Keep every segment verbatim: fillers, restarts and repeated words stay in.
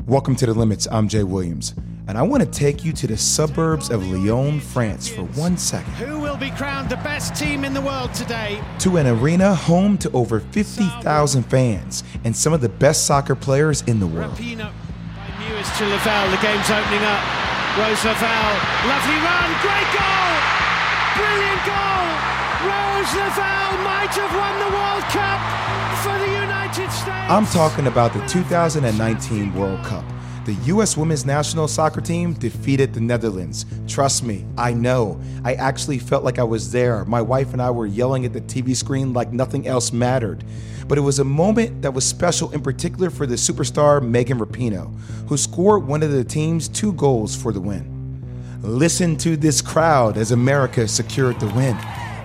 Welcome to The Limits. I'm Jay Williams, and I want to take you to the suburbs of Lyon, France for one second. Who will be crowned the best team in the world today? To an arena home to over fifty thousand fans and some of the best soccer players in the world. Rapinoe by Mewis to Lavelle. The game's opening up. Rose Lavelle. Lovely run. Great goal. Brilliant goal. Rose Lavelle might have won the World Cup for the United States. I'm talking about the two thousand nineteen World Cup. The U S women's national soccer team defeated the Netherlands. Trust me, I know. I actually felt like I was there. My wife and I were yelling at the T V screen like nothing else mattered. But it was a moment that was special in particular for the superstar Megan Rapinoe, who scored one of the team's two goals for the win. Listen to this crowd as America secured the win.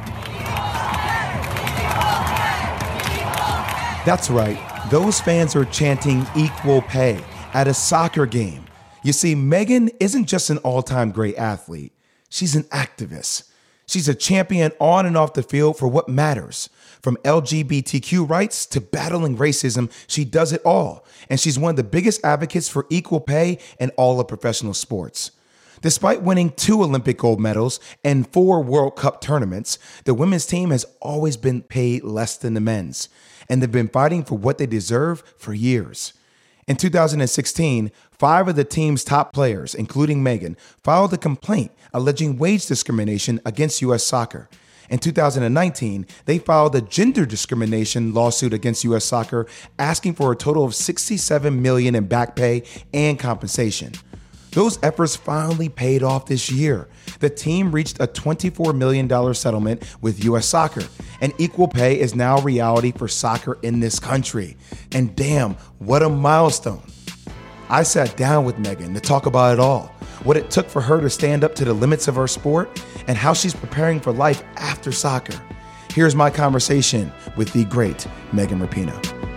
That's right, those fans are chanting equal pay at a soccer game. You see, Megan isn't just an all-time great athlete. She's an activist. She's a champion on and off the field for what matters. From L G B T Q rights to battling racism, she does it all. And she's one of the biggest advocates for equal pay in all of professional sports. Despite winning two Olympic gold medals and four World Cup tournaments, the women's team has always been paid less than the men's. And they've been fighting for what they deserve for years. In two thousand sixteen, five of the team's top players, including Megan, filed a complaint alleging wage discrimination against U S Soccer. In two thousand nineteen, they filed a gender discrimination lawsuit against U S Soccer, asking for a total of sixty-seven million dollars in back pay and compensation. Those efforts finally paid off this year. The team reached a twenty-four million dollars settlement with U S Soccer, and equal pay is now a reality for soccer in this country. And damn, what a milestone. I sat down with Megan to talk about it all, what it took for her to stand up to the limits of her sport, and how she's preparing for life after soccer. Here's my conversation with the great Megan Rapinoe.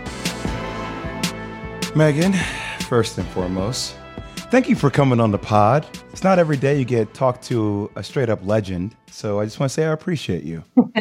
Megan, first and foremost, thank you for coming on the pod. It's not every day you get talked to a straight up legend, so I just want to say I appreciate you.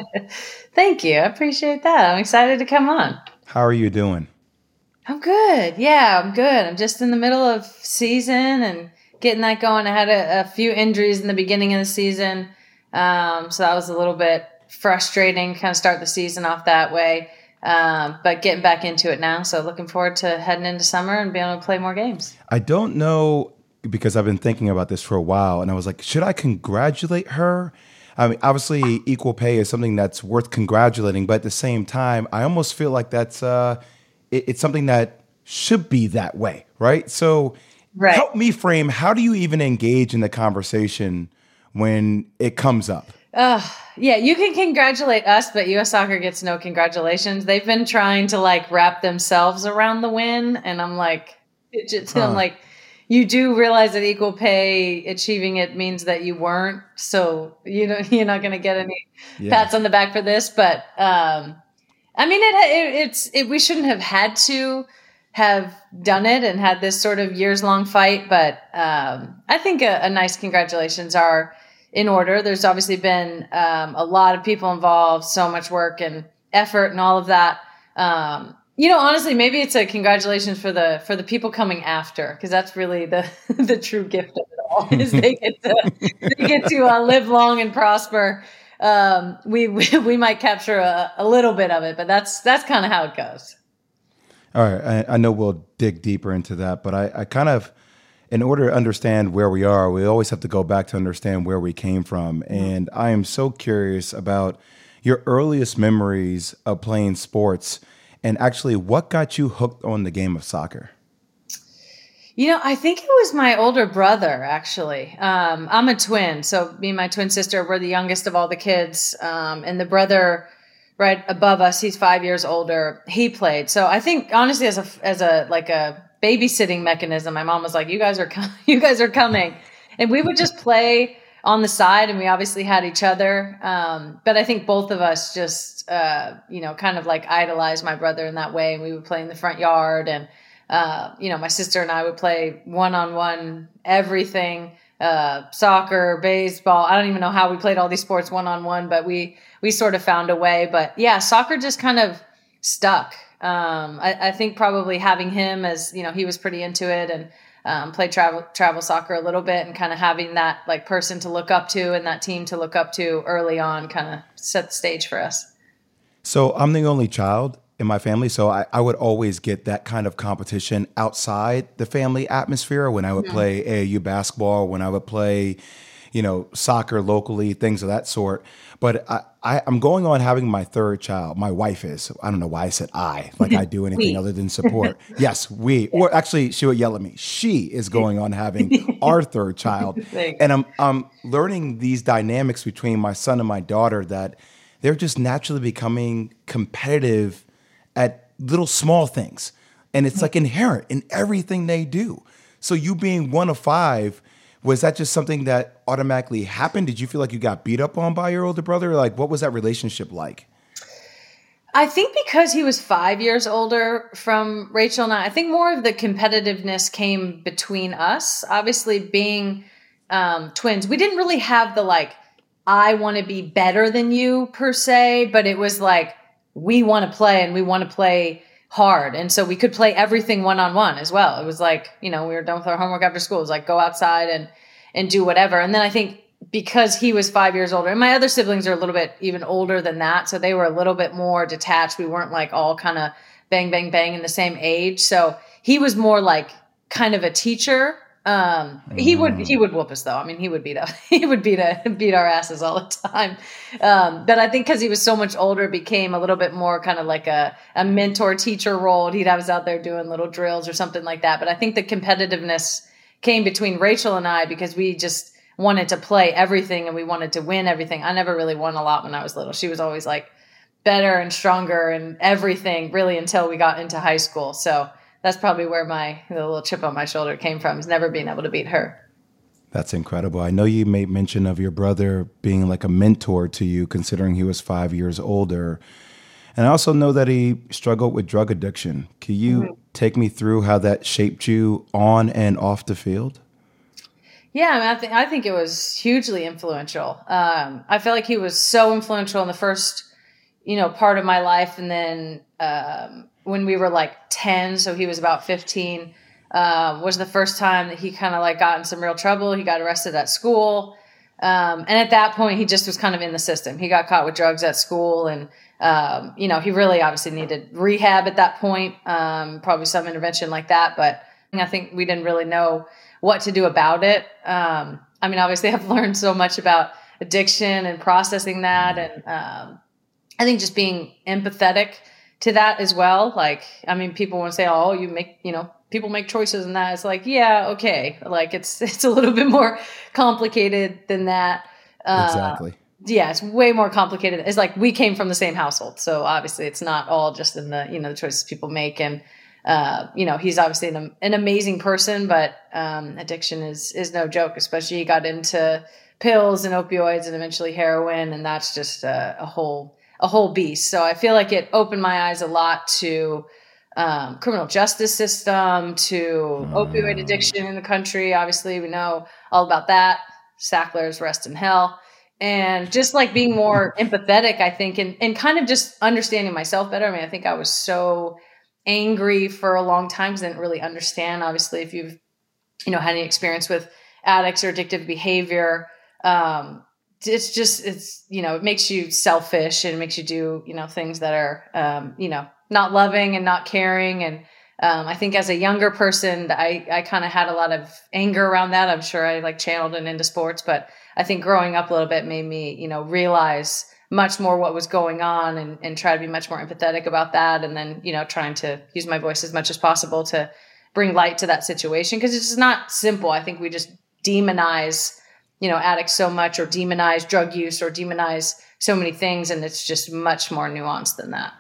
Thank you. I appreciate that. I'm excited to come on. How are you doing? I'm good. Yeah, I'm good. I'm just in the middle of season and getting that going. I had a, a few injuries in the beginning of the season, um, so that was a little bit frustrating, kind of start the season off that way. Um, but getting back into it now. So looking forward to heading into summer and being able to play more games. I don't know, because I've been thinking about this for a while, and I was like, should I congratulate her? I mean, obviously, equal pay is something that's worth congratulating, but at the same time, I almost feel like that's uh, it, it's something that should be that way, right? So right. Help me frame, how do you even engage in the conversation when it comes up? Uh, yeah, you can congratulate us, but U S Soccer gets no congratulations. They've been trying to like wrap themselves around the win, and I'm like, it just, huh. I'm like, you do realize that equal pay achieving it means that you weren't, so you know you're not going to get any yeah. pats on the back for this. But um, I mean, it, it it's it, we shouldn't have had to have done it and had this sort of years long fight. But um, I think a, a nice congratulations are in order. There's obviously been um, a lot of people involved, so much work and effort and all of that. Um, you know, honestly, maybe it's a congratulations for the for the people coming after, because that's really the the true gift of it all. Is they get to they get to uh, live long and prosper. Um, we, we we might capture a, a little bit of it, but that's that's kind of how it goes. All right, I, I know we'll dig deeper into that, but I, I kind of. In order to understand where we are, we always have to go back to understand where we came from. And I am so curious about your earliest memories of playing sports and actually what got you hooked on the game of soccer. You know, I think it was my older brother, actually. Um, I'm a twin. So me and my twin sister, we're the youngest of all the kids. Um, and the brother right above us, he's five years older. He played. So I think, honestly, as a, as a, like a, babysitting mechanism, my mom was like, you guys are com- you guys are coming, and we would just play on the side, and we obviously had each other, um but I think both of us just uh you know kind of like idolized my brother in that way, and we would play in the front yard, and uh you know my sister and I would play one-on-one everything, uh soccer, baseball. I don't even know how we played all these sports one-on-one, but we we sort of found a way. But yeah, soccer just kind of stuck. Um, I, I think probably having him as, you know, he was pretty into it and um, played travel travel soccer a little bit, and kind of having that like person to look up to and that team to look up to early on kind of set the stage for us. So I'm the only child in my family, so I, I would always get that kind of competition outside the family atmosphere when I would mm-hmm. play A A U basketball, when I would play, you know, soccer locally, things of that sort. But I, I, I'm going on having my third child. My wife is. I don't know why I said I, like I do anything other than support. Yes, we. Or actually, she would yell at me. She is going on having our third child. And I'm, I'm learning these dynamics between my son and my daughter that they're just naturally becoming competitive at little small things. And it's like inherent in everything they do. So you being one of five, was that just something that automatically happened? Did you feel like you got beat up on by your older brother? Like, what was that relationship like? I think because he was five years older from Rachel and I, I think more of the competitiveness came between us. Obviously, being um, twins, we didn't really have the like, I want to be better than you per se, but it was like, we want to play and we want to play hard. And so we could play everything one-on-one as well. It was like, you know, we were done with our homework after school. It was like, go outside and, and do whatever. And then I think because he was five years older, and my other siblings are a little bit even older than that, so they were a little bit more detached. We weren't like all kind of bang, bang, bang in the same age. So he was more like kind of a teacher. Um, he would, he would whoop us though. I mean, he would beat up, he would beat a, beat our asses all the time. Um, but I think cause he was so much older, became a little bit more kind of like a, a mentor teacher role. He'd have us out there doing little drills or something like that. But I think the competitiveness came between Rachel and I because we just wanted to play everything and we wanted to win everything. I never really won a lot when I was little. She was always like better and stronger and everything really until we got into high school. So that's probably where my the little chip on my shoulder came from, is never being able to beat her. That's incredible. I know you made mention of your brother being like a mentor to you, considering he was five years older. And I also know that he struggled with drug addiction. Can you mm-hmm. take me through how that shaped you on and off the field? Yeah, I, mean, I, th- I think it was hugely influential. Um, I feel like he was so influential in the first, you know, part of my life. And then um, when we were like ten, so he was about fifteen, uh, was the first time that he kind of like got in some real trouble. He got arrested at school. Um, and at that point, he just was kind of in the system. He got caught with drugs at school. And, um, you know, he really obviously needed rehab at that point, um, probably some intervention like that. But I think we didn't really know what to do about it. Um, I mean, obviously I've learned so much about addiction and processing that. And um, I think just being empathetic to that as well. Like, I mean, people want to say, oh, you make, you know, people make choices and that. It's like, yeah, okay. Like it's, it's a little bit more complicated than that. Uh, exactly. Yeah, it's way more complicated. It's like we came from the same household. So obviously it's not all just in the, you know, the choices people make. And, uh, you know, he's obviously an, an amazing person, but um, addiction is is no joke, especially he got into pills and opioids and eventually heroin. And that's just a, a whole a whole beast. So I feel like it opened my eyes a lot to um, criminal justice system, to opioid addiction in the country. Obviously, we know all about that. Sacklers, rest in hell. And just like being more empathetic, I think, and, and kind of just understanding myself better. I mean, I think I was so angry for a long time because I didn't really understand. Obviously, if you've, you know, had any experience with addicts or addictive behavior, um, it's just, it's, you know, it makes you selfish and it makes you do, you know, things that are, um, you know, not loving and not caring. And um, I think as a younger person, I, I kind of had a lot of anger around that. I'm sure I like channeled it into sports, but I think growing up a little bit made me, you know, realize much more what was going on and, and try to be much more empathetic about that. And then, you know, trying to use my voice as much as possible to bring light to that situation. Cause it's just not simple. I think we just demonize, you know, addicts so much, or demonize drug use, or demonize so many things. And it's just much more nuanced than that.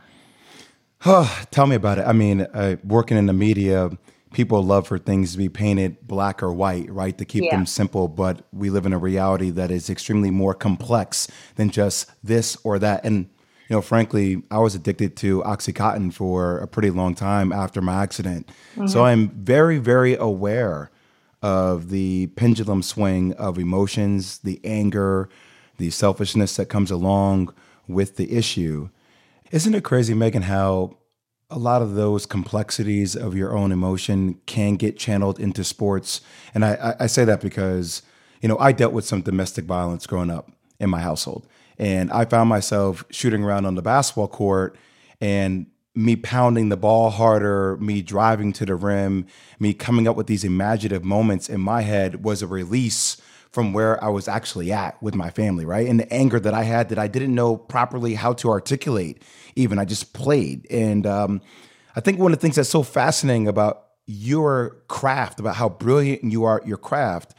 Oh, tell me about it. I mean, uh, working in the media, people love for things to be painted black or white, right? To keep yeah. them simple. But we live in a reality that is extremely more complex than just this or that. And, you know, frankly, I was addicted to Oxycontin for a pretty long time after my accident. Mm-hmm. So I'm very, very aware of the pendulum swing of emotions, the anger, the selfishness that comes along with the issue. Isn't it crazy, Megan, how a lot of those complexities of your own emotion can get channeled into sports. And I, I say that because, you know, I dealt with some domestic violence growing up in my household. And I found myself shooting around on the basketball court and me pounding the ball harder, me driving to the rim, me coming up with these imaginative moments in my head was a release from where I was actually at with my family, right? And the anger that I had that I didn't know properly how to articulate even. I just played. And um, I think one of the things that's so fascinating about your craft, about how brilliant you are at your craft,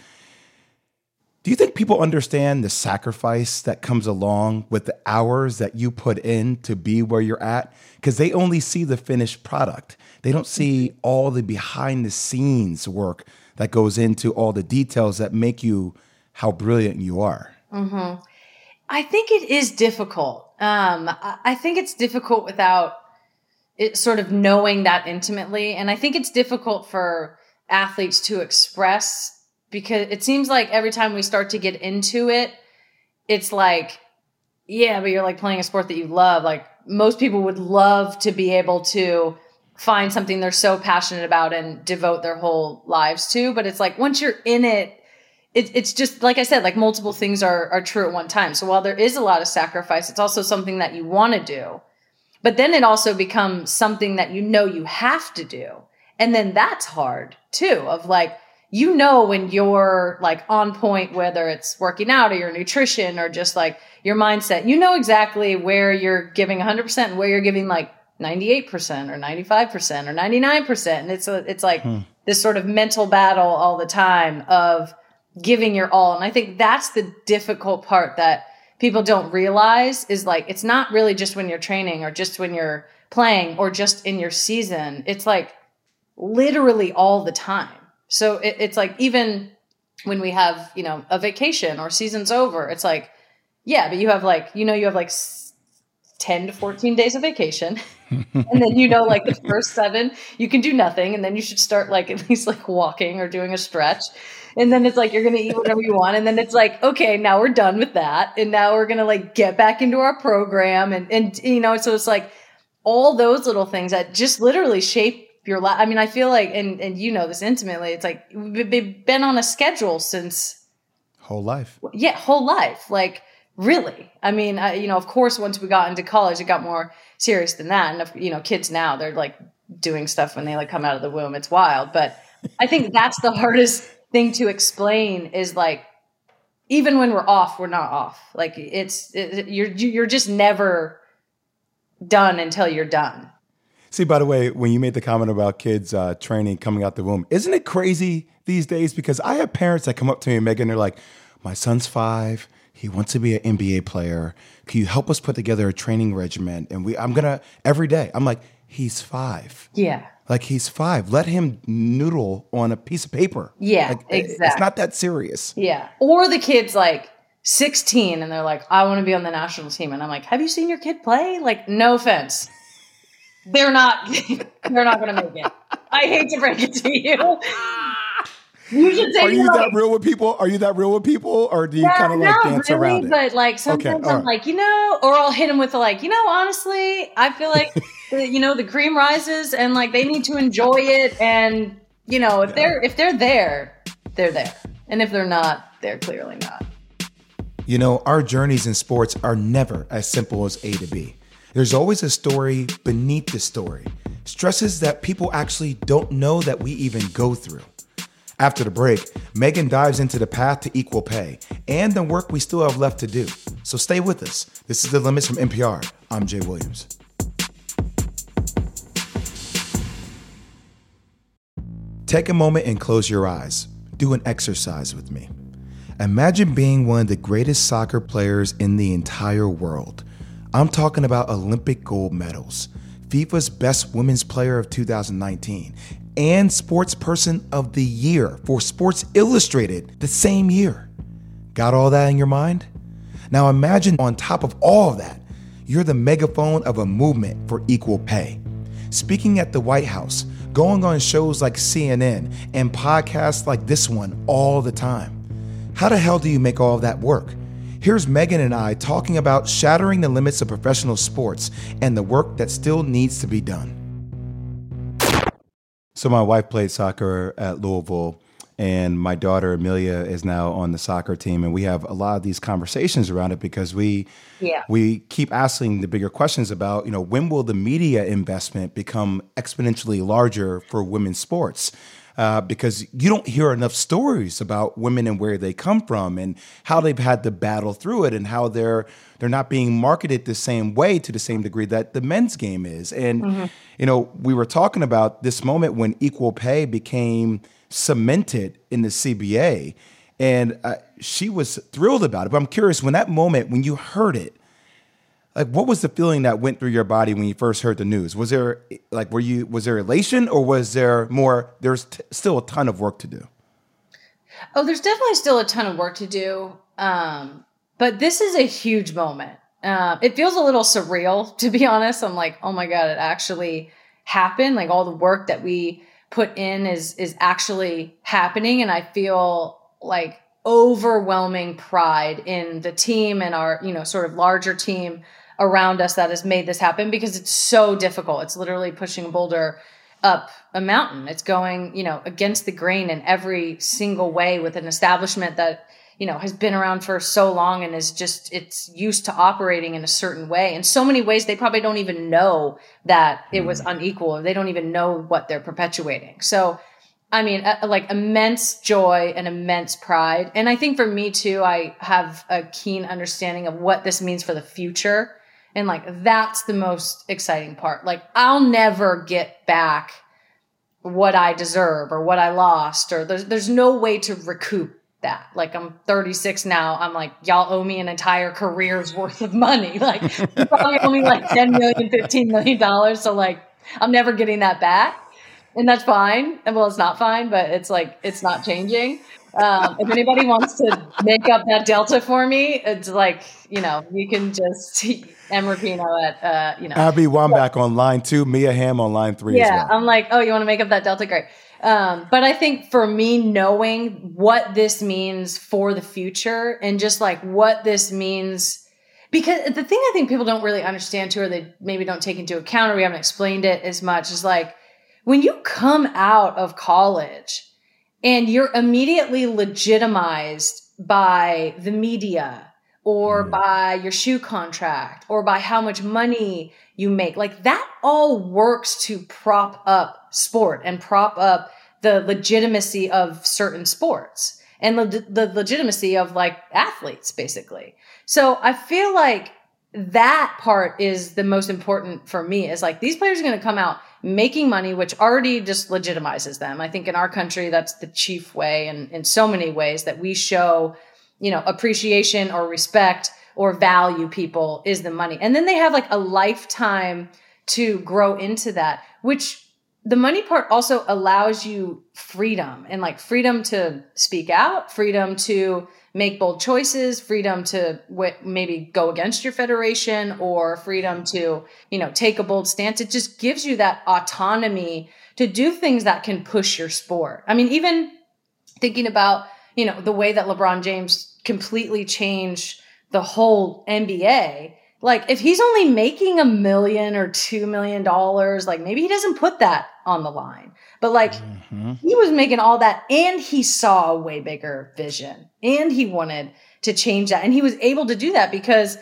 do you think people understand the sacrifice that comes along with the hours that you put in to be where you're at? Because they only see the finished product. They don't see all the behind the scenes work that goes into all the details that make you how brilliant you are. Mm-hmm. I think it is difficult. Um, I think it's difficult without it sort of knowing that intimately. And I think it's difficult for athletes to express, because it seems like every time we start to get into it, it's like, yeah, but you're like playing a sport that you love. Like most people would love to be able to find something they're so passionate about and devote their whole lives to. But it's like, once you're in it, it it's just, like I said, like multiple things are, are true at one time. So while there is a lot of sacrifice, it's also something that you want to do. But then it also becomes something that you know you have to do. And then that's hard too, of like, you know, when you're like on point, whether it's working out or your nutrition or just like your mindset, you know exactly where you're giving one hundred percent and where you're giving like ninety-eight percent or ninety-five percent or ninety-nine percent. And it's, a, it's like hmm. this sort of mental battle all the time of giving your all. And I think that's the difficult part that people don't realize is like, it's not really just when you're training or just when you're playing or just in your season. It's like literally all the time. So it, it's like, even when we have, you know, a vacation or season's over, it's like, yeah, but you have like, you know, you have like ten to fourteen days of vacation. And then, you know, like the first seven, you can do nothing. And then you should start like at least like walking or doing a stretch. And then it's like, you're going to eat whatever you want. And then it's like, okay, now we're done with that. And now we're going to like get back into our program. And, and, you know, so it's like all those little things that just literally shape your life. I mean, I feel like, and, and you know this intimately, it's like we've been on a schedule since whole life. Yeah. Whole life. Like really. I mean, I, you know, of course, once we got into college, it got more serious than that. And, if, you know, kids now, they're like doing stuff when they like come out of the womb. It's wild. But I think that's the hardest thing to explain is like, even when we're off, we're not off. Like it's, it, you're, you're just never done until you're done. See, by the way, when you made the comment about kids uh, training coming out the womb, isn't it crazy these days? Because I have parents that come up to me, Megan, they're like, my son's five. He wants to be an N B A player. Can you help us put together a training regimen? And we, I'm going to, every day. I'm like, he's five. Yeah. Like he's five. Let him noodle on a piece of paper. Yeah, like, exactly. It's not that serious. Yeah. Or the kid's like sixteen and they're like, I want to be on the national team. And I'm like, have you seen your kid play? Like, no offense. They're not, they're not going to make it. I hate to break it to you. You should say Are you no. that real with people? Are you that real with people? Or do you yeah, kind of like dance really, around it? But like sometimes okay, I'm right. like, you know, or I'll hit them with like, you know, honestly, I feel like, the, you know, the cream rises and like they need to enjoy it. And, you know, if yeah. they're, if they're there, they're there. And if they're not, they're clearly not. You know, our journeys in sports are never as simple as A to B. There's always a story beneath the story, stresses that people actually don't know that we even go through. After the break, Megan dives into the path to equal pay and the work we still have left to do. So stay with us. This is The Limits from N P R. I'm Jay Williams. Take a moment and close your eyes. Do an exercise with me. Imagine being one of the greatest soccer players in the entire world. I'm talking about Olympic gold medals, FIFA's Best Women's Player of two thousand nineteen, and Sports Person of the Year for Sports Illustrated the same year. Got all that in your mind? Now imagine on top of all of that, you're the megaphone of a movement for equal pay. Speaking at the White House, going on shows like C N N and podcasts like this one all the time. How the hell do you make all of that work? Here's Megan and I talking about shattering the limits of professional sports and the work that still needs to be done. So my wife played soccer at Louisville, and my daughter Amelia is now on the soccer team, and we have a lot of these conversations around it because we Yeah. we keep asking the bigger questions about, you know, when will the media investment become exponentially larger for women's sports? Uh, because you don't hear enough stories about women and where they come from and how they've had to battle through it and how they're they're not being marketed the same way to the same degree that the men's game is. And, Mm-hmm. you know, we were talking about this moment when equal pay became cemented in the C B A, and uh, she was thrilled about it. But I'm curious, when that moment, when you heard it, like, what was the feeling that went through your body when you first heard the news? Was there like, were you, was there elation, or was there more, there's t- still a ton of work to do? Oh, there's definitely still a ton of work to do. Um, but this is a huge moment. Uh, it feels a little surreal, to be honest. I'm like, oh my God, it actually happened. Like, all the work that we put in is, is actually happening. And I feel like overwhelming pride in the team and our, you know, sort of larger team around us that has made this happen, because it's so difficult. It's literally pushing a boulder up a mountain. It's going, you know, against the grain in every single way with an establishment that, you know, has been around for so long and is just, it's used to operating in a certain way. In so many ways, they probably don't even know that it was unequal, or they don't even know what they're perpetuating. So, I mean, uh, like, immense joy and immense pride. And I think for me too, I have a keen understanding of what this means for the future. And like, that's the most exciting part. Like, I'll never get back what I deserve or what I lost, or there's, there's no way to recoup that. Like, I'm thirty-six now. I'm like, y'all owe me an entire career's worth of money. Like, you probably owe me like ten million, fifteen million dollars. So like, I'm never getting that back. And that's fine. And well, it's not fine, but it's like, it's not changing. Um, if anybody wants to make up that delta for me, it's like, you know, you can just M. Rapino at, uh, you know. Abby Wambach on line two, Mia Hamm on line three Yeah, as well. I'm like, oh, you want to make up that delta? Great. Um, but I think for me, knowing what this means for the future and just like what this means, because the thing I think people don't really understand too, or they maybe don't take into account, or we haven't explained it as much, is like, when you come out of college and you're immediately legitimized by the media or mm. by your shoe contract or by how much money you make, like, that all works to prop up sport and prop up the legitimacy of certain sports and le- the legitimacy of like athletes, basically. So I feel like that part is the most important for me, is like, these players are going to come out making money, which already just legitimizes them. I think in our country, that's the chief way, and in so many ways that we show, you know, appreciation or respect or value people, is the money. And then they have like a lifetime to grow into that, which the money part also allows you freedom, and like freedom to speak out, freedom to make bold choices, freedom to w- maybe go against your federation, or freedom to, you know, take a bold stance. It just gives you that autonomy to do things that can push your sport. I mean, even thinking about, you know, the way that LeBron James completely changed the whole N B A. Like, if he's only making a million or two million dollars, like, maybe he doesn't put that on the line. But like, mm-hmm. he was making all that, and he saw a way bigger vision, and he wanted to change that. And he was able to do that because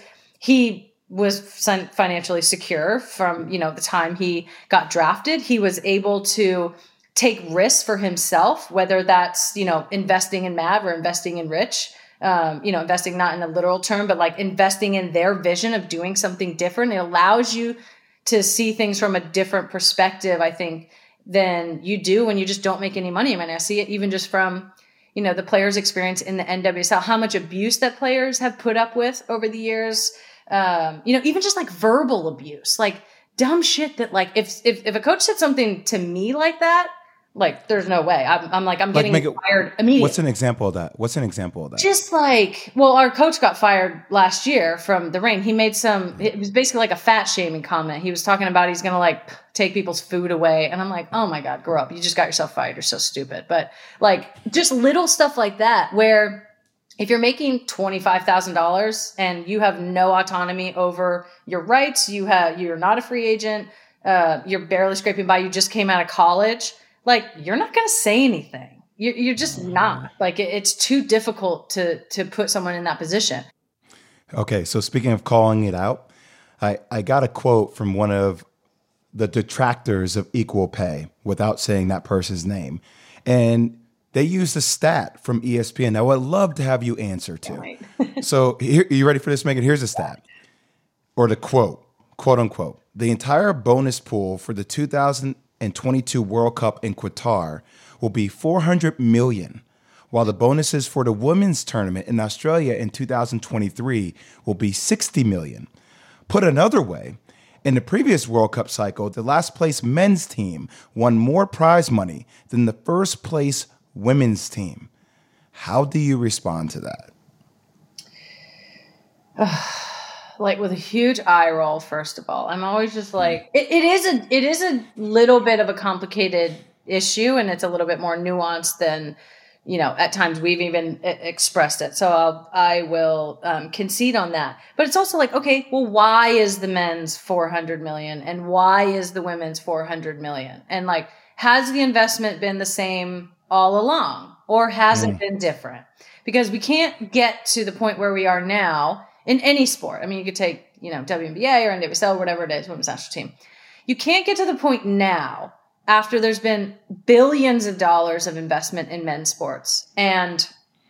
he was financially secure from, you know, the time he got drafted. He was able to take risks for himself, whether that's, you know, investing in Mav or investing in Rich. Um, you know, investing not in a literal term, but like investing in their vision of doing something different. It allows you to see things from a different perspective, I think, than you do when you just don't make any money. I mean, I see it even just from, you know, the players' experience in the N W S L, how much abuse that players have put up with over the years. Um, you know, even just like verbal abuse, like dumb shit that like, if, if, if a coach said something to me like that, like, there's no way. I'm, I'm like, I'm getting like, fired immediately. What's an example of that? What's an example of that? Just like, well, our coach got fired last year from the Reign. He made some, it was basically like a fat shaming comment. He was talking about he's going to like take people's food away. And I'm like, oh my God, grow up. You just got yourself fired. You're so stupid. But like, just little stuff like that, where if you're making twenty-five thousand dollars and you have no autonomy over your rights, you have, you're not a free agent, uh, you're barely scraping by, you just came out of college. like, you're not going to say anything. You're, you're just not. Like, it, it's too difficult to to put someone in that position. Okay, so speaking of calling it out, I, I got a quote from one of the detractors of equal pay without saying that person's name. And they used a stat from E S P N that I would love to have you answer to. Right. So here, you ready for this, Megan? Here's a stat, or the quote, quote unquote. The entire bonus pool for the two thousand twenty-two World Cup in Qatar will be four hundred million dollars, while the bonuses for the women's tournament in Australia in two thousand twenty-three will be sixty million dollars. Put another way, in the previous World Cup cycle, the last place men's team won more prize money than the first place women's team. How do you respond to that? Like, with a huge eye roll, first of all. I'm always just like, it, it is a it is a little bit of a complicated issue, and it's a little bit more nuanced than, you know, at times we've even expressed it. So I'll, I will um, concede on that. But it's also like, okay, well, why is the men's four hundred million and why is the women's four hundred million? And like, has the investment been the same all along, or has mm. it been different? Because we can't get to the point where we are now in any sport. I mean, you could take, you know, W N B A or N W S L, whatever it is, women's national team. You can't get to the point now after there's been billions of dollars of investment in men's sports. And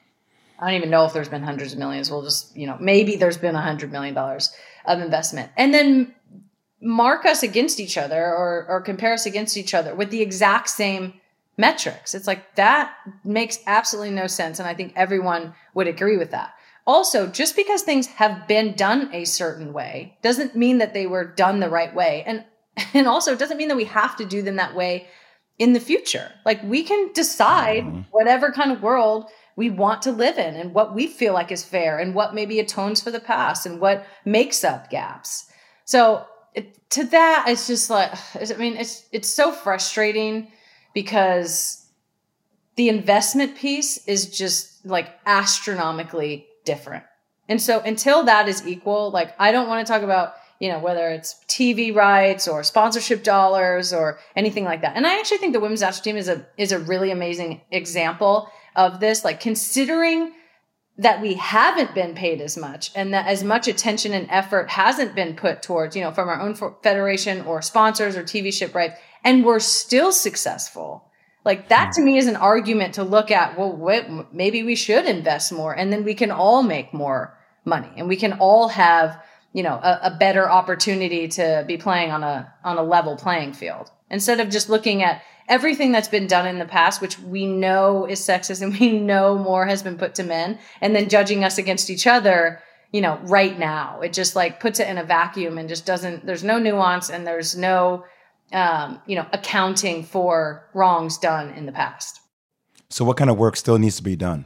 I don't even know if there's been hundreds of millions. We'll just, you know, maybe there's been a hundred million dollars of investment. And then mark us against each other or, or compare us against each other with the exact same metrics. It's like, that makes absolutely no sense. And I think everyone would agree with that. Also, just because things have been done a certain way doesn't mean that they were done the right way. And And also, it doesn't mean that we have to do them that way in the future. Like, we can decide mm-hmm. whatever kind of world we want to live in and what we feel like is fair and what maybe atones for the past and what makes up gaps. So it, to that, it's just like, I mean, it's it's so frustrating because the investment piece is just like astronomically different. And so until that is equal, like, I don't want to talk about, you know, whether it's T V rights or sponsorship dollars or anything like that. And I actually think the women's national team is a is a really amazing example of this. Like, considering that we haven't been paid as much and that as much attention and effort hasn't been put towards, you know, from our own federation or sponsors or T V ship rights, and we're still successful. Like, that to me is an argument to look at, well, what, maybe we should invest more, and then we can all make more money and we can all have, you know, a, a better opportunity to be playing on a, on a level playing field, instead of just looking at everything that's been done in the past, which we know is sexist and we know more has been put to men, and then judging us against each other, you know, right now. It just like puts it in a vacuum and just doesn't, there's no nuance and there's no, um, you know, accounting for wrongs done in the past. So what kind of work still needs to be done?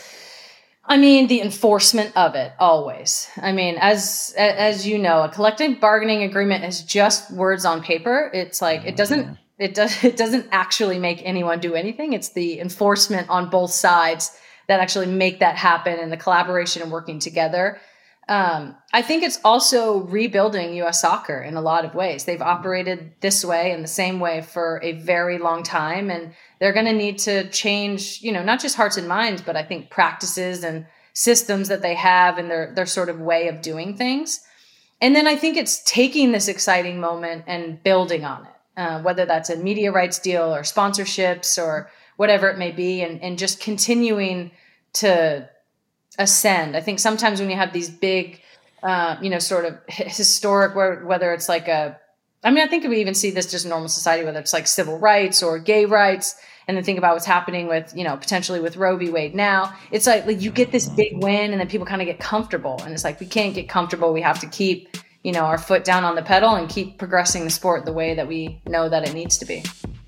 I mean, the enforcement of it, always. I mean, as as you know, a collective bargaining agreement is just words on paper. It's like, it doesn't it does it doesn't actually make anyone do anything. It's the enforcement on both sides that actually make that happen, and the collaboration and working together. Um, I think it's also rebuilding U S soccer in a lot of ways. They've operated this way in the same way for a very long time, and they're going to need to change, you know, not just hearts and minds, but I think practices and systems that they have and their, their sort of way of doing things. And then I think it's taking this exciting moment and building on it, uh, whether that's a media rights deal or sponsorships or whatever it may be, and, and just continuing to ascend. I think sometimes when you have these big, uh, you know, sort of historic, where, whether it's like a, I mean, I think we even see this just in normal society, whether it's like civil rights or gay rights, and then think about what's happening with, you know, potentially with Roe v. Wade now. It's like, like you get this big win and then people kind of get comfortable. And it's like, we can't get comfortable. We have to keep, you know, our foot down on the pedal and keep progressing the sport the way that we know that it needs to be.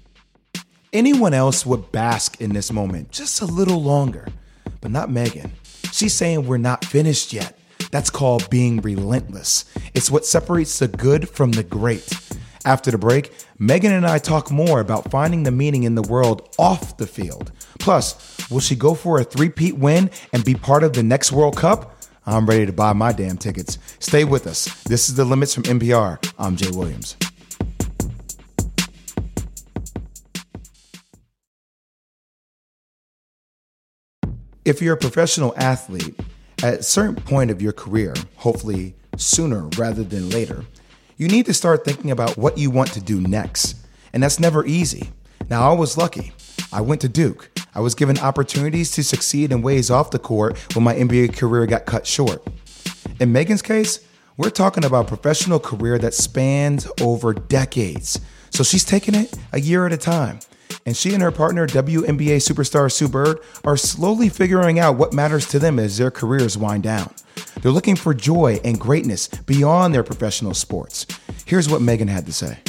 Anyone else would bask in this moment just a little longer, but not Megan. She's saying we're not finished yet. That's called being relentless. It's what separates the good from the great. After the break, Megan and I talk more about finding the meaning in the world off the field. Plus, will she go for a three-peat win and be part of the next World Cup? I'm ready to buy my damn tickets. Stay with us. This is The Limits from N P R. I'm Jay Williams. If you're a professional athlete, at a certain point of your career, hopefully sooner rather than later, you need to start thinking about what you want to do next. And that's never easy. Now, I was lucky. I went to Duke. I was given opportunities to succeed in ways off the court when my N B A career got cut short. In Megan's case, we're talking about a professional career that spans over decades. So she's taking it a year at a time. And she and her partner, W N B A superstar Sue Bird, are slowly figuring out what matters to them as their careers wind down. They're looking for joy and greatness beyond their professional sports. Here's what Megan had to say.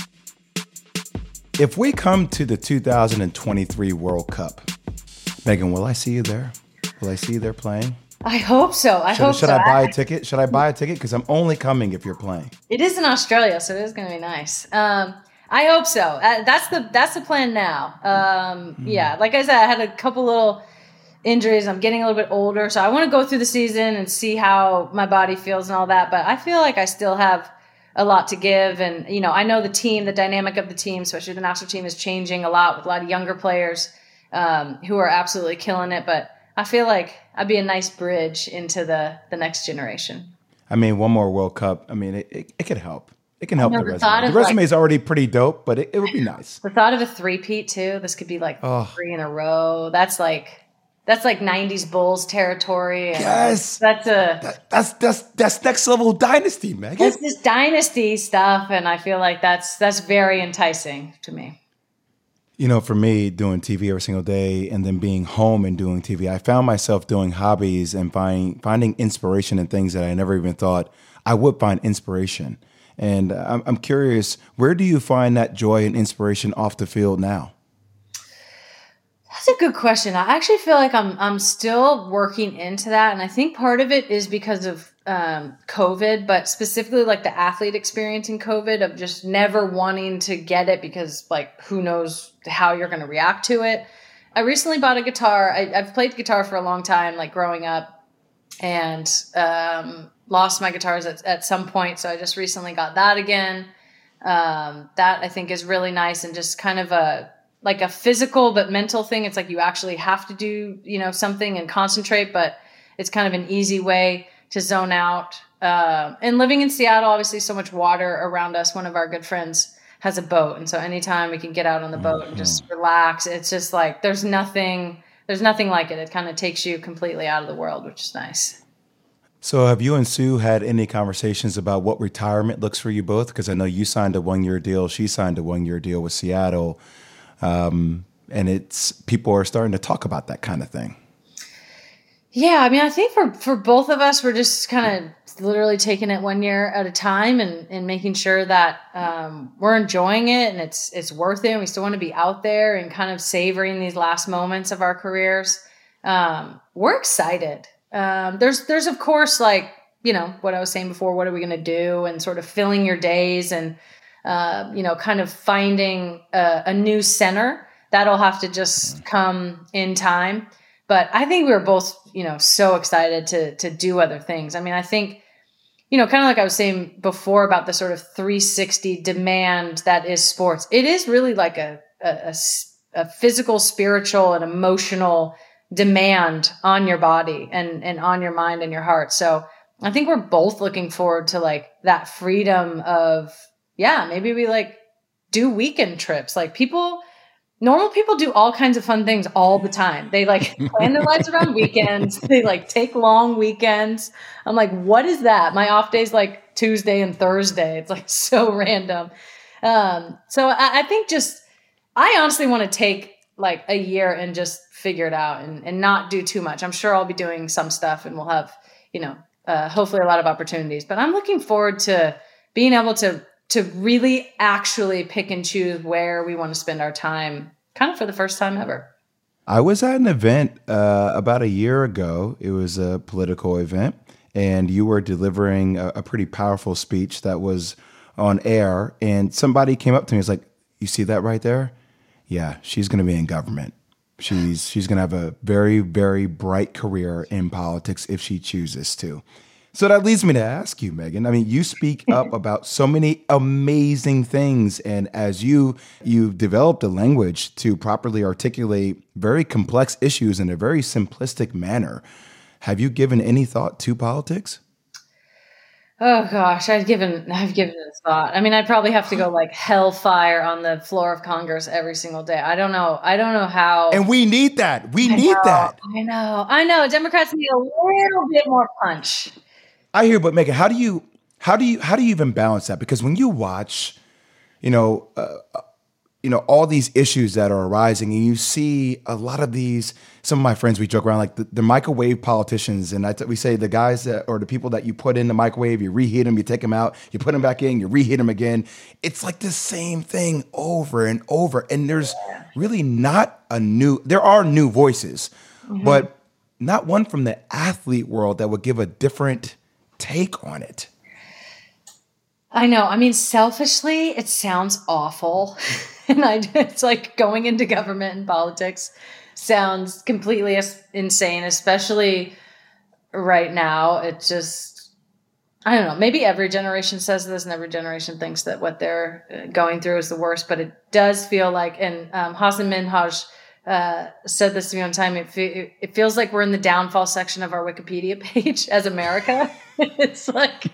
If we come to the two thousand twenty-three World Cup, Megan, will I see you there? Will I see you there playing? I hope so. I should, hope should so. I buy a ticket? Should I buy a ticket? Because I'm only coming if you're playing. It is in Australia, so it is going to be nice. Um, I hope so. Uh, that's the that's the plan now. Um, mm. Yeah, like I said, I had a couple little injuries. I'm getting a little bit older, so I want to go through the season and see how my body feels and all that. But I feel like I still have a lot to give. And, you know, I know the team, the dynamic of the team, especially the national team, is changing a lot with a lot of younger players um, who are absolutely killing it. But I feel like I'd be a nice bridge into the, the next generation. I mean, one more World Cup. I mean, it, it, it could help. It can help know, the, the resume. The resume like, is already pretty dope, but it, it would be nice. The thought of a three-peat, too. This could be like oh. three in a row. That's like... That's like nineties Bulls territory. And yes. That's a that, that's that's that's next level dynasty, Megan. It's this dynasty stuff, and I feel like that's that's very enticing to me. You know, for me, doing T V every single day and then being home and doing T V, I found myself doing hobbies and find, finding inspiration in things that I never even thought I would find inspiration. And I'm, I'm curious, where do you find that joy and inspiration off the field now? That's a good question. I actually feel like I'm I'm still working into that, and I think part of it is because of um, COVID, but specifically like the athlete experience in COVID of just never wanting to get it because like who knows how you're going to react to it. I recently bought a guitar. I, I've played guitar for a long time, like growing up, and um, lost my guitars at, at some point. So I just recently got that again. Um, that I think is really nice and just kind of a like a physical but mental thing. It's like you actually have to do, you know, something and concentrate, but it's kind of an easy way to zone out. Uh, and living in Seattle, obviously so much water around us. One of our good friends has a boat. And so anytime we can get out on the boat and just relax, it's just like, there's nothing, there's nothing like it. It kind of takes you completely out of the world, which is nice. So have you and Sue had any conversations about what retirement looks for you both? Because I know you signed a one-year deal. She signed a one-year deal with Seattle. Um, and it's people are starting to talk about that kind of thing. Yeah, I mean, I think for, for both of us, we're just kind of literally taking it one year at a time and, and making sure that um, we're enjoying it and it's it's worth it. And we still want to be out there and kind of savoring these last moments of our careers. Um, we're excited. Um, there's there's of course like, you know, what I was saying before, what are we going to do, and sort of filling your days and Uh, you know, kind of finding a, a new center. That'll have to just come in time. But I think we were both, you know, so excited to to do other things. I mean, I think, you know, kind of like I was saying before about the sort of three sixty demand that is sports. It is really like a, a, a, a physical, spiritual, and emotional demand on your body and, and on your mind and your heart. So I think we're both looking forward to like that freedom of, yeah, maybe we like do weekend trips. Like people, normal people do all kinds of fun things all the time. They like plan their lives around weekends. They like take long weekends. I'm like, what is that? My off day's like Tuesday and Thursday. It's like so random. Um, so I, I think just, I honestly want to take like a year and just figure it out and, and not do too much. I'm sure I'll be doing some stuff and we'll have, you know, uh, hopefully a lot of opportunities, but I'm looking forward to being able to to really actually pick and choose where we want to spend our time kind of for the first time ever. I was at an event uh, about a year ago. It was a political event, and you were delivering a, a pretty powerful speech that was on air, and somebody came up to me and was like, you see that right there? Yeah, she's going to be in government. She's she's going to have a very, very bright career in politics if she chooses to. So that leads me to ask you, Megan. I mean, you speak up about so many amazing things, and as you you've developed a language to properly articulate very complex issues in a very simplistic manner. Have you given any thought to politics? Oh gosh, I've given I've given it a thought. I mean, I'd probably have to go like hellfire on the floor of Congress every single day. I don't know. I don't know how. And we need that. We I need know, that. I know. I know. Democrats need a little bit more punch. I hear, but Megan, how do you how do you how do you even balance that? Because when you watch, you know, uh, you know, all these issues that are arising, and you see a lot of these. Some of my friends, we joke around like the, the microwave politicians, and I t- we say the guys that or the people that you put in the microwave, you reheat them, you take them out, you put them back in, you reheat them again. It's like the same thing over and over, and there's really not a new. There are new voices, mm-hmm. but not one from the athlete world that would give a different take on it. I know. I mean, selfishly, it sounds awful. And I, it's like going into government and politics sounds completely insane, especially right now. It just, I don't know, maybe every generation says this and every generation thinks that what they're going through is the worst, but it does feel like, and um, Hassan Minhaj uh, said this to me one time, it, fe- it feels like we're in the downfall section of our Wikipedia page as America. It's like,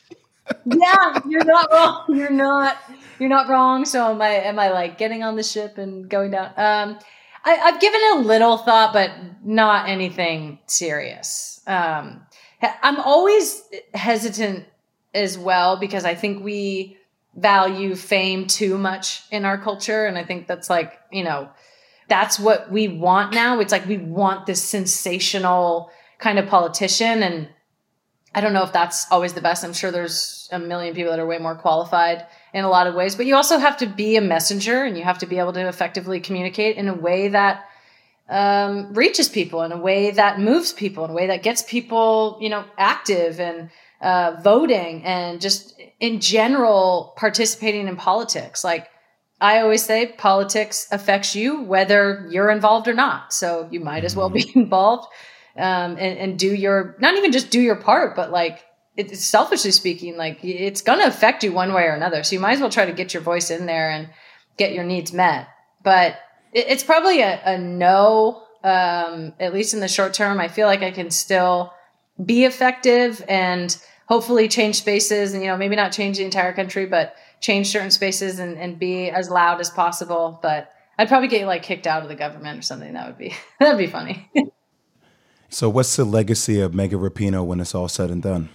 yeah, you're not wrong. You're not, you're not wrong. So am I, am I like getting on the ship and going down? Um, I, I've given it a little thought, but not anything serious. Um, I'm always hesitant as well, because I think we value fame too much in our culture. And I think that's like, you know, that's what we want now. It's like, we want this sensational kind of politician. And I don't know if that's always the best. I'm sure there's a million people that are way more qualified in a lot of ways, but you also have to be a messenger, and you have to be able to effectively communicate in a way that um, reaches people, in a way that moves people, in a way that gets people, you know, active and uh, voting, and just in general participating in politics. Like I always say, politics affects you whether you're involved or not. So you might as well be involved. Um, and, and do your, not even just do your part, but like, it's selfishly speaking, like it's going to affect you one way or another. So you might as well try to get your voice in there and get your needs met. But it, it's probably a, a no, um, at least in the short term. I feel like I can still be effective and hopefully change spaces, and, you know, maybe not change the entire country, but change certain spaces and, and be as loud as possible. But I'd probably get like kicked out of the government or something. That would be, that'd be funny. So what's the legacy of Megan Rapinoe when it's all said and done?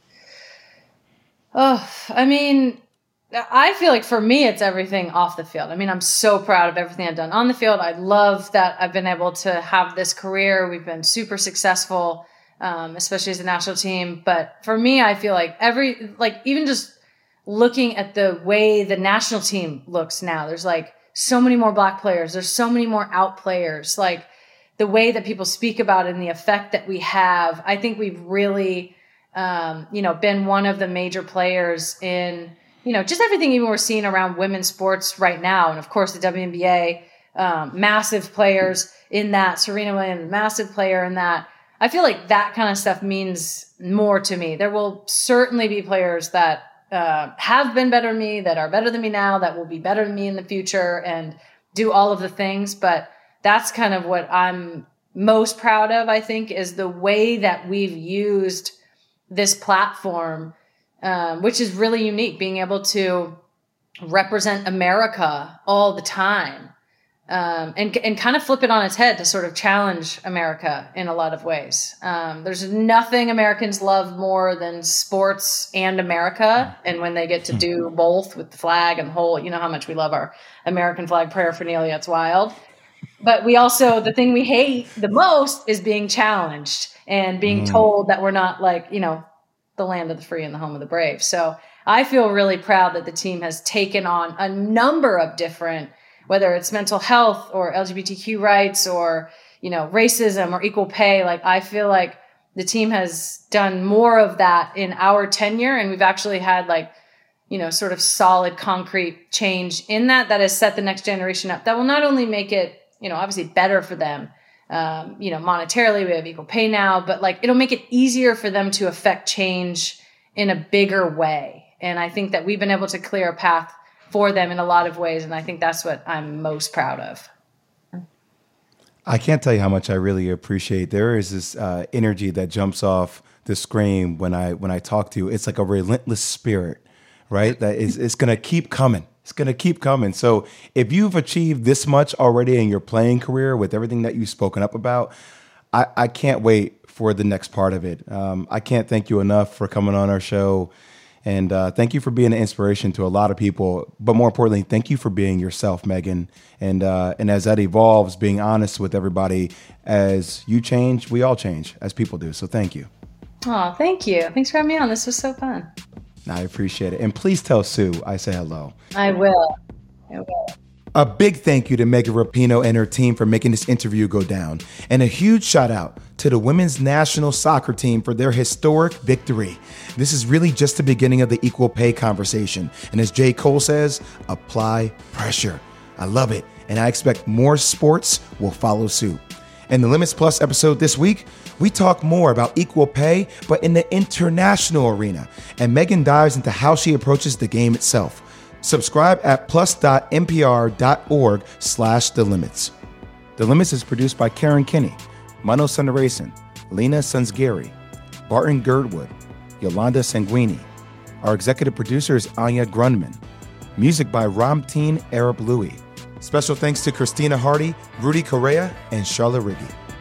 Oh, I mean, I feel like for me, it's everything off the field. I mean, I'm so proud of everything I've done on the field. I love that I've been able to have this career. We've been super successful, um, especially as a national team. But for me, I feel like every, like even just looking at the way the national team looks now, there's like so many more Black players. There's so many more out players. Like, the way that people speak about it and the effect that we have, I think we've really, um, you know, been one of the major players in, you know, just everything even we're seeing around women's sports right now. And of course, the W N B A, um, massive players in that. Serena Williams, massive player in that. I feel like that kind of stuff means more to me. There will certainly be players that uh, have been better than me, that are better than me now, that will be better than me in the future, and do all of the things. But that's kind of what I'm most proud of, I think, is the way that we've used this platform, um, which is really unique, being able to represent America all the time, um, and, and kind of flip it on its head to sort of challenge America in a lot of ways. Um, there's nothing Americans love more than sports and America. And when they get to do both with the flag and the whole, you know how much we love our American flag paraphernalia. It's wild. But we also, the thing we hate the most is being challenged and being mm. told that we're not like, you know, the land of the free and the home of the brave. So I feel really proud that the team has taken on a number of different, whether it's mental health or L G B T Q rights or, you know, racism or equal pay. Like, I feel like the team has done more of that in our tenure. And we've actually had like, you know, sort of solid, concrete change in that, that has set the next generation up. That will not only make it, you know, obviously better for them, um, you know, monetarily, we have equal pay now, but like, it'll make it easier for them to affect change in a bigger way. And I think that we've been able to clear a path for them in a lot of ways. And I think that's what I'm most proud of. I can't tell you how much I really appreciate. There is this uh, energy that jumps off the screen when I when I talk to you. It's like a relentless spirit, right? That is it's going to keep coming. It's going to keep coming. So if you've achieved this much already in your playing career with everything that you've spoken up about, I, I can't wait for the next part of it. Um, I can't thank you enough for coming on our show. And uh, thank you for being an inspiration to a lot of people. But more importantly, thank you for being yourself, Megan. And uh, and as that evolves, being honest with everybody. As you change, we all change, as people do. So thank you. Oh, thank you. Thanks for having me on. This was so fun. I appreciate it. And please tell Sue I say hello. I will. I will. A big thank you to Megan Rapinoe and her team for making this interview go down. And a huge shout out to the women's national soccer team for their historic victory. This is really just the beginning of the equal pay conversation. And as J. Cole says, apply pressure. I love it. And I expect more sports will follow suit. In the Limits Plus episode this week, we talk more about equal pay, but in the international arena. And Megan dives into how she approaches the game itself. Subscribe at plus.npr.org slash The Limits. The Limits is produced by Karen Kinney, Mano Sundaresan, Lena Sunsgary, Barton Girdwood, Yolanda Sanguini. Our executive producer is Anya Grundman. Music by Ramteen Arab Louie. Special thanks to Christina Hardy, Rudy Correa, and Charlotte Riggi.